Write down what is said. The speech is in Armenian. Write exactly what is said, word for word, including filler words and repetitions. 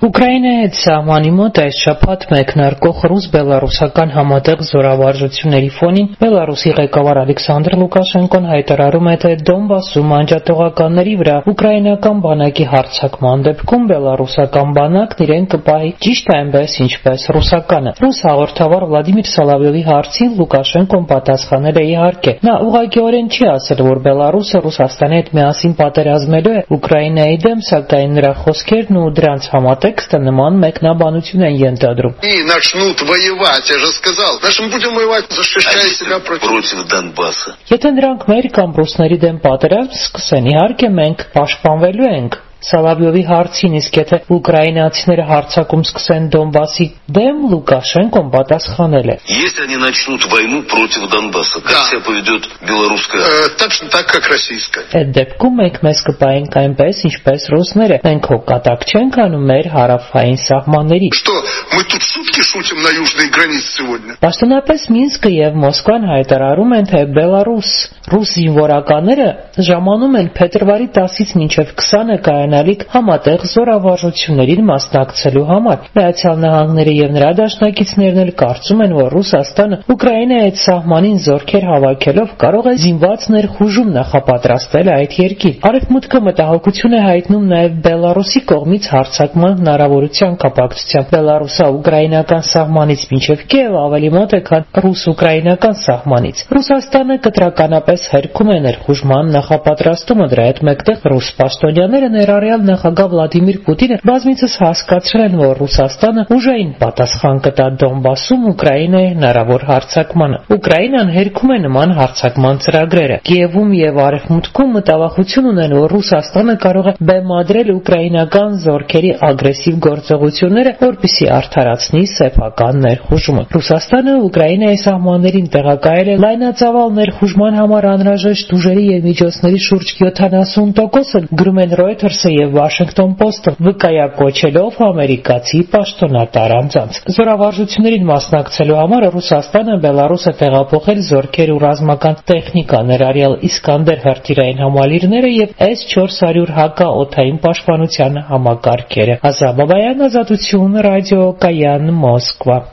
Ուկրաինայի հետ սահմանի մոտ այս շաբաթ մեկնարկող ռուս-բելառուսական համատեղ զորավարժությունների ֆոնին Բելառուսի ղեկավար Ալեքսանդր Լուկաշենկոն հայտարարում է, թե Դոնբասում անջատողականների վրա ուկրաինական բանակի հարձակման դեպքում բելառուսական բանակն իրեն կպահի ճիշտ այնպես, ինչպես ռուսականը։ Ռուս հաղորդավար Վլադիմիր Սոլովյովի հարցին Լուկաշենկոն պատասխանել է իհարկե։ Նա ուղղակիորեն չի ասել, որ Բելառուսը Ռուսաստանի հետ միասին պատերազմելու է Ուկրաինայի դեմ, սակայն նրա խոսքերն ու դրանց համատեքստը նման մեկնաբանություն են ենթադրում։ И начнут воевать, я же сказал. Нашим будем воевать, защищая себя против против Донбасса. Եթե նրանք մեր կամ ռուսների դեմ պատերազմ սկսեն, իհարկե մենք պաշտպանվելու ենք։ Սալավյովի հարցին, իսկ եթե ուկրաինացիները հարձակում սկսեն Դոնբասի դեմ, Լուկաշենկոն պատասխանել է. Если они начнут войну против Донбасса, как себя поведет белорусская? Точно так, как российская. Այդ դեպքում մենք մեզ կպահենք այնպես, ինչպես ռուսները։ Մենք հոգատակ չենք անում մեր հարավային սահմանների։ Что, мы тут шутки шутим на южной границе сегодня? Պաշտոնապես Մինսկը եւ Մոսկվան հայտարարում են, թե Բելառուս ռուս զինվորականները ժամանում են փետրվարի տասից մինչև քսանը կայանալիք համատեղ զորավարժություններին մասնակցելու համար։ Միացյալ Նահանգները եւ նրա դաշնակիցներն էլ կարծում են, որ Ռուսաստանը Ուկրաինայի հետ սահմանին զորքեր հավաքելով կարող է զինված ներխուժում նախապատրաստել այդ երկիր։ Արևմուտքը մտահոգություն է հայտնում նաեւ Բելառուսի կողմից հարձակման հնարավորության կապակցությամբ։ Բելառուսը ուկրաինական սահմանից մինչև Կիև ավելի մոտ է, քան ռուս-ուկրաինական սահմանից։ Ռուսաստանը կտրականապես հերքում է ներխուժման նախապատրաստումը, դրա հետ մեկտեղ ռուս պաշտոնյաները ներառյալ նախագահ Վլադիմիր Պուտինը բազմիցս հասկացրել են, որ Ռուսաստանը ուժային պատասխան կտա Դոնբասում Ուկրաինայի հնարավոր հարձակմանը։ Ուկրաինան հերքում է նման հարձակման ծրագրերը։ Կիևում եւ Արևմուտքում մտավախություն ունեն, որ Ռուսաստանը կարող է բեմադրել ուկրաինական զորքերի ագրեսիվ գործողությունները, որպեսզի արդարացնի սեփական ներխուժումը։ Ռուսաստանը Ուկրաինայի սահմաններին տեղակայել է լայնածավալ ներխուժման համար անհրաժեշտ ուժերի եւ միջոցների շուրջ յոթանասուն տոկոսը, գրում են Reuters-ը եւ Washington Post-ը, վկայակոչելով ամերիկացի պաշտոնատար անձանց։ Զորավարժություններին մասնակցելու համար Ռուսաստանը Բելառուս է տեղափոխել զորքեր ու ռազմական տեխնիկա, ներառյալ Իսկանդեր հրթիռային համալիրները եւ էս չորս հարյուր հակաօդային պաշտպանության համակարգերը։ Ազատ Բաբայան, Ազատություն, ռադիո Կայան, Մոսկվա։